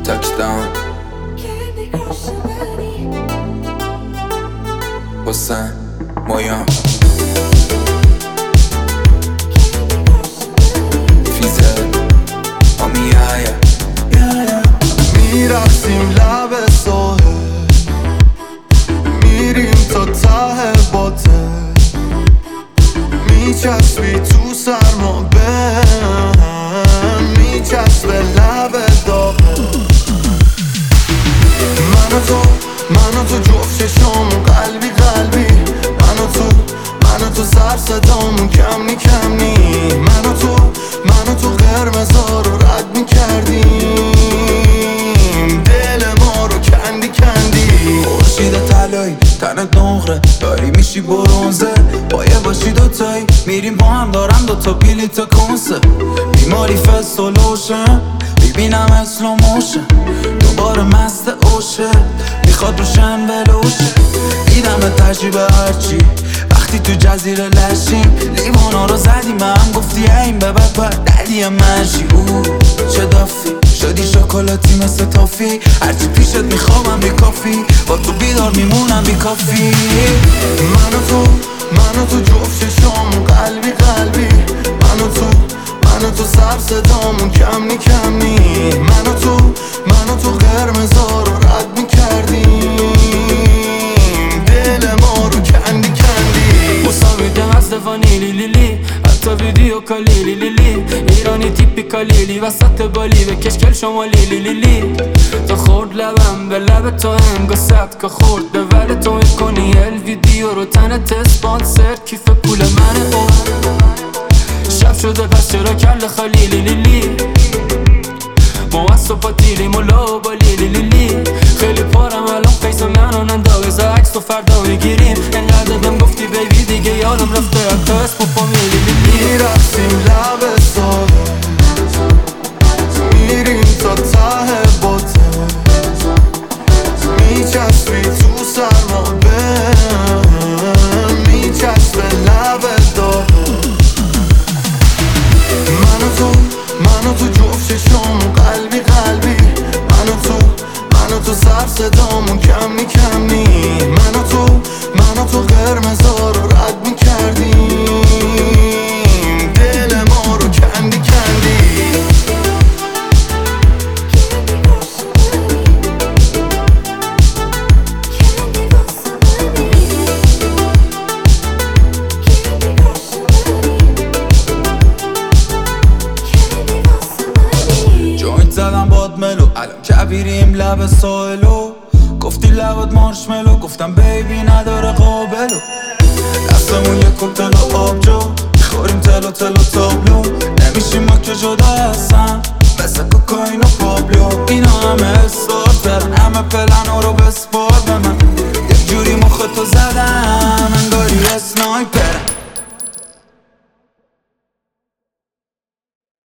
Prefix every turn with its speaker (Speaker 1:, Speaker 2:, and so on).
Speaker 1: Touchdown حسین مایان فیزل آمیه
Speaker 2: میرقصیم لب ساحل، میریم تا ته باطل، میچسبی تو سرما بهم، میچسبه لب داغه. من و تو جفت چشامون قلبی قلبی، من و تو سر صدامون کمنی کمنی، من و تو قرمزا رو رد میکردیم، دل ما رو کندی کندی.
Speaker 1: خورشید طلایی تنت نقره داری میشی برونزه، پایه باشی دوتایی میریم با هم، دارم دوتا بلیط کنسه، بیماری فستولوشن ببینم اسلو موشن، دوباره مست اوشه میخواد روشن ولوشه، دیدم ترجیب هرچی وقتی تو جزیره لشیم، لیوانا رو زدیم هم گفتی این به بعد باید دلی منشی. چه دافی شدی شکلاتی مثل تافی، هرچی پیشت میخوامم بی کافی، با تو بیدار میمونم بی کافی.
Speaker 2: من و تو جفت چشامون قلبی قلبی، من و تو سر صدامون کمنی کمنی، من و تو قرمزا رو رد میکردیم، دل ما رو کندی کندی.
Speaker 3: مساویدم از وانیلی لیلی، حتی ویدیو کالی لیلی، ایرانی تیپیکالی وسط بالی به کشکل شمالی لیلی. تا خورد لبم به لب تو انگاست که خورد به ول تو میکنی ویدیو رو تنت اسپانسر کیف پول منه. شب شده پس چرا کل خالی لیلی، ما از صبح تیریم و لابا لیلی، خیلی پارم الان قیس منو ننداز عکس و فردا میگیریم، انقدر بهم گفتی بیبی دیگه یادم رفته حتی اسم و فامیلی لیلی.
Speaker 2: میرقصیم لب ساحل، میریم تا ته باطل، میچسبی تو سرما بهم، میچسبه لب داغه. من و تو جفت چشامون قلبی قلبی، من و تو سر صدامون کمنی کمنی، من و تو قرمزا رو رد میکردیم، دل ما رو کندی کندی.
Speaker 1: زدم باد ملو الان کبیریم لب ساحلو، گفتی لبت مارشملو گفتم بیبی نداره قابلو، دستمون یه کوکتل و آبجو میخوریم تلو تابلو، نمیشیم ما که جدا هستن مثل کوکاین و پابلو، اینا همه استارتر همه پلن رو بسپار به من، یک جوری مختو زدم انگاری اسنایپر.